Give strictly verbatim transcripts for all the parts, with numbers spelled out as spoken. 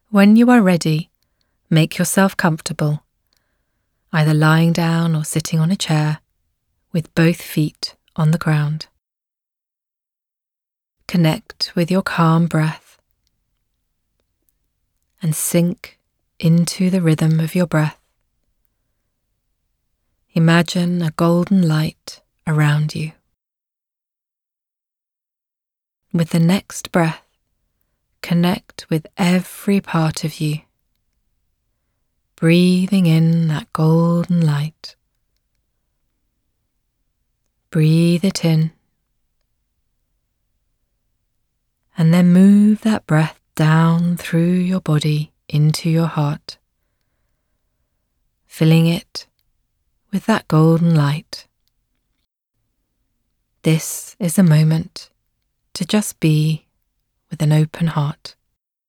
When you are ready, make yourself comfortable, either lying down or sitting on a chair with both feet on the ground. Connect with your calm breath and sink into the rhythm of your breath. Imagine a golden light around you. With the next breath, connect with every part of you, breathing in that golden light. Breathe it in, and then move that breath down through your body into your heart, filling it with that golden light. This is a moment to just be with an open heart.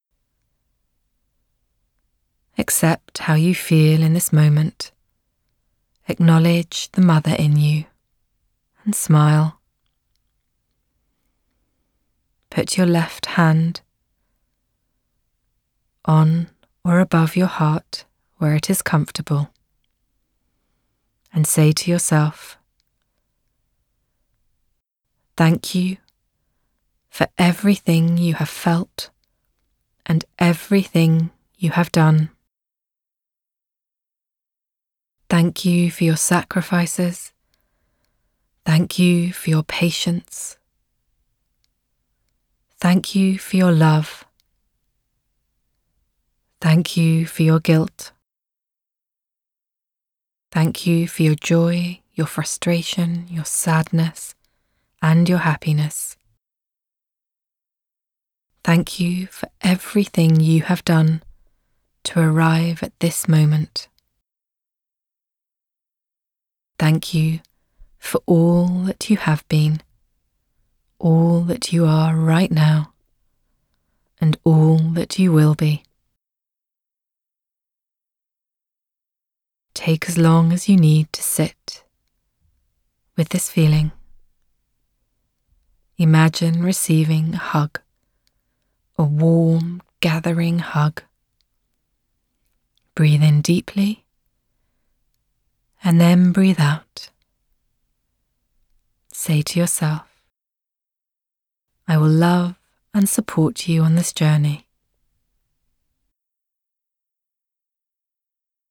Accept how you feel in this moment. Acknowledge the mother in you and smile. Put your left hand on or above your heart where it is comfortable and say to yourself, "Thank you for everything you have felt and everything you have done. Thank you for your sacrifices. Thank you for your patience. Thank you for your love. Thank you for your guilt. Thank you for your joy, your frustration, your sadness, and your happiness. Thank you for everything you have done to arrive at this moment. Thank you for all that you have been, all that you are right now, and all that you will be." Take as long as you need to sit with this feeling. Imagine receiving a hug, a warm, gathering hug. Breathe in deeply and then breathe out. Say to yourself, "I will love and support you on this journey.